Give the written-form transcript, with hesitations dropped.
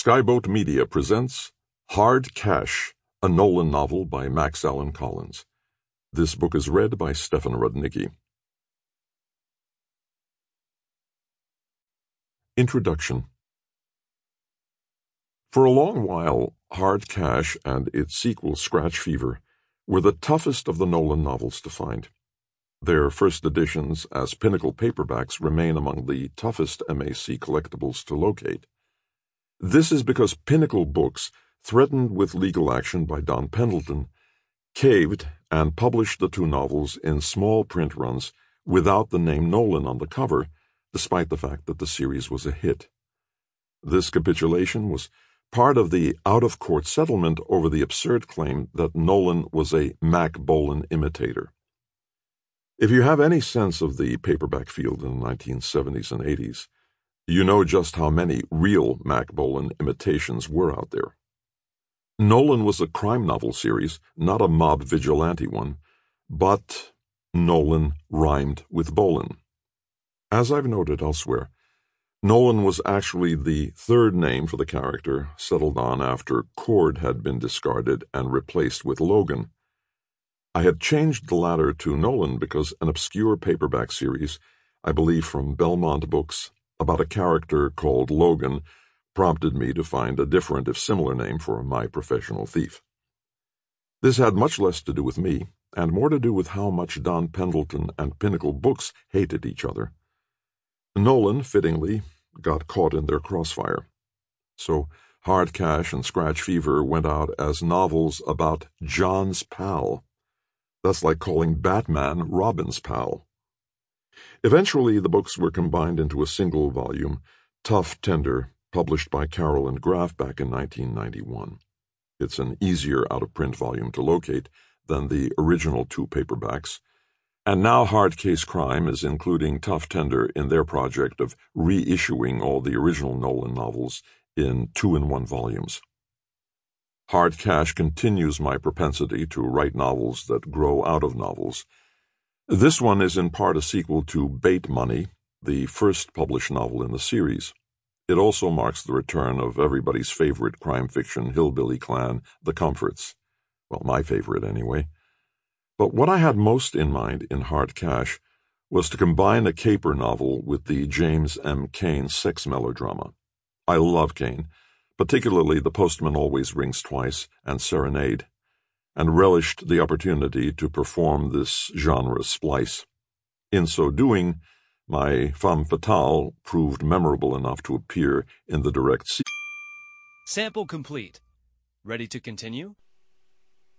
Skyboat Media presents Hard Cash, a Nolan novel by Max Allan Collins. This book is read by Stefan Rudnicki. Introduction. For a long while, Hard Cash and its sequel Scratch Fever were the toughest of the Nolan novels to find. Their first editions as pinnacle paperbacks remain among the toughest MAC collectibles to locate. This is because Pinnacle Books, threatened with legal action by Don Pendleton, caved and published the two novels in small print runs without the name Nolan on the cover, despite the fact that the series was a hit. This capitulation was part of the out-of-court settlement over the absurd claim that Nolan was a Mac Bolan imitator. If you have any sense of the paperback field in the 1970s and 80s, you know just how many real Mac Bolan imitations were out there. Nolan was a crime novel series, not a mob vigilante one, but Nolan rhymed with Bolan. As I've noted elsewhere, Nolan was actually the third name for the character, settled on after Cord had been discarded and replaced with Logan. I had changed the latter to Nolan because an obscure paperback series, I believe from Belmont Books, about a character called Logan prompted me to find a different if similar name for my professional thief. This had much less to do with me, and more to do with how much Don Pendleton and Pinnacle Books hated each other. Nolan, fittingly, got caught in their crossfire. So Hard Cash and Scratch Fever went out as novels about John's pal. That's like calling Batman Robin's pal. Eventually, the books were combined into a single volume, Tough Tender, published by Carroll and Graf back in 1991. It's an easier out-of-print volume to locate than the original two paperbacks, and now Hard Case Crime is including Tough Tender in their project of reissuing all the original Nolan novels in 2-in-1 volumes. Hard Cash continues my propensity to write novels that grow out of novels. This one is in part a sequel to Bait Money, the first published novel in the series. It also marks the return of everybody's favorite crime fiction hillbilly clan, the Comforts. Well, my favorite anyway. But what I had most in mind in Hard Cash was to combine a caper novel with the James M. Cain sex melodrama. I love Cain, particularly The Postman Always Rings Twice and Serenade, and relished the opportunity to perform this genre splice. In so doing, my femme fatale proved memorable enough to appear in the direct sequel. Sample complete. Ready to continue?